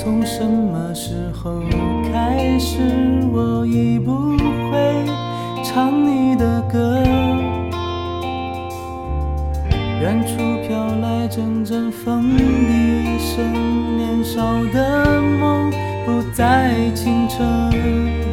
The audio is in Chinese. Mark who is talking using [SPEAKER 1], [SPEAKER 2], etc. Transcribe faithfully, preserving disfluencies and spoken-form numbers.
[SPEAKER 1] 从什么时候开始，我已不会唱你的歌。远处飘来阵阵风的夜声，年少的梦不再清澈。